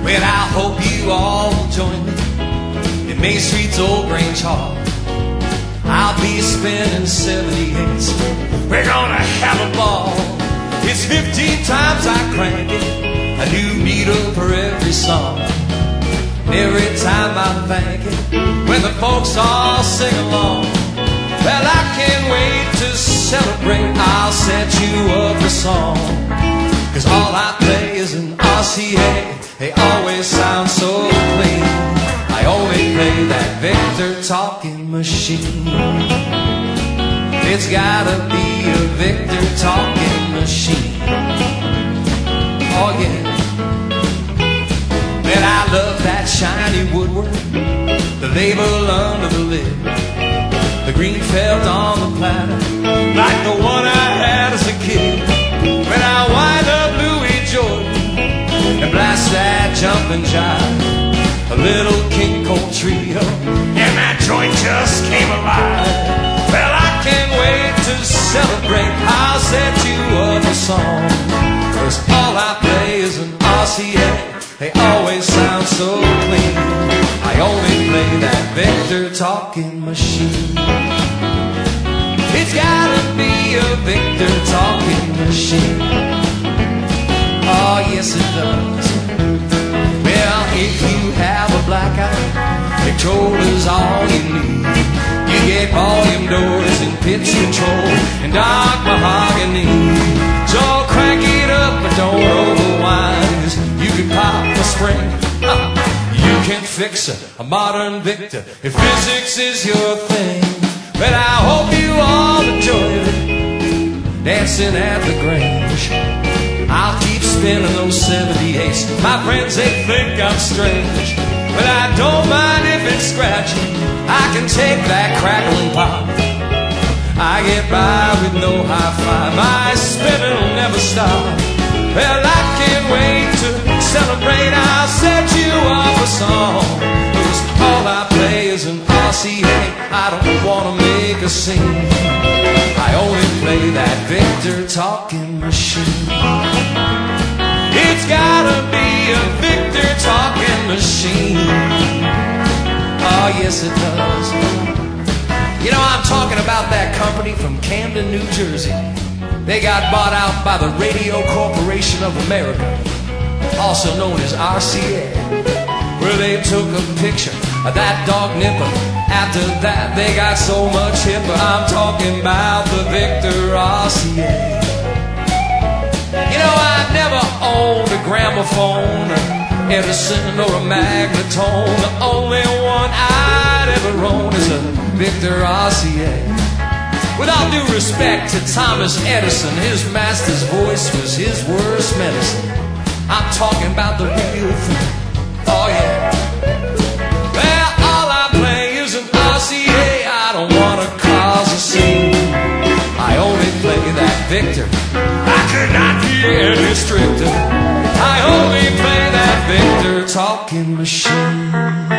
Well, I hope you all will join me in Main Street's old Grange Hall. I'll be spinning 78s. We're gonna have a ball. It's 15 times I crank it, a new needle for every song. Every time I thank it, when the folks all sing along. Well, I can't wait to celebrate. I'll set you up a song, 'cause all I play is an RCA. They always sound so clean. I only play that Victor talking machine. It's gotta be a Victor talking machine. Oh yeah. Well, I love that shiny woodwork, the label under the lid, the green felt on the platter, like the one I had as a kid. When I wind up Louis Jordan and blast that jumping jive, a little King Cole trio, and that joint just came alive. Well, I can't wait to celebrate. I'll set you up a song, 'cause all I play is an RCA. They always sound so clean. I only play that Victor talking machine. It's gotta be a Victor talking machine. Oh yes it does. Well, if you have a black eye, Victrola's all you need. You get volume doors and pitch control and dark mahogany. So crank it up but don't overwind, 'cause you can pop a spring, you can fix a modern Victor if physics is your thing. But I hope you all enjoyed it, dancing at the Grange. I'll keep spinning those 78s. My friends, they think I'm strange, but I don't mind if it's scratchy. I can take that crackling pop. I get by with no hi-fi. My spinning will never stop. Well, I can't wait to celebrate. I'll set you up a song, 'cause all I play is an RCA. I don't wanna make a scene. I only play that Victor talking machine. It's gotta be a Victor talking machine. Oh yes it does. You know, I'm talking about that company from Camden, New Jersey. They got bought out by the Radio Corporation of America, also known as RCA, where they took a picture of that dog nipper. After that they got so much hipper. I'm talking about the Victor RCA. You know, I've never owned a gramophone, an Edison or a Magnatone. The only one I'd ever own is a Victor RCA. With all due respect to Thomas Edison, his master's voice was his worst medicine. I'm talking about the real thing. Oh yeah. Well, all I play is an RCA. I don't want to cause a scene. I only play that Victor. I could not be any stricter. I only play that Victor talking machine.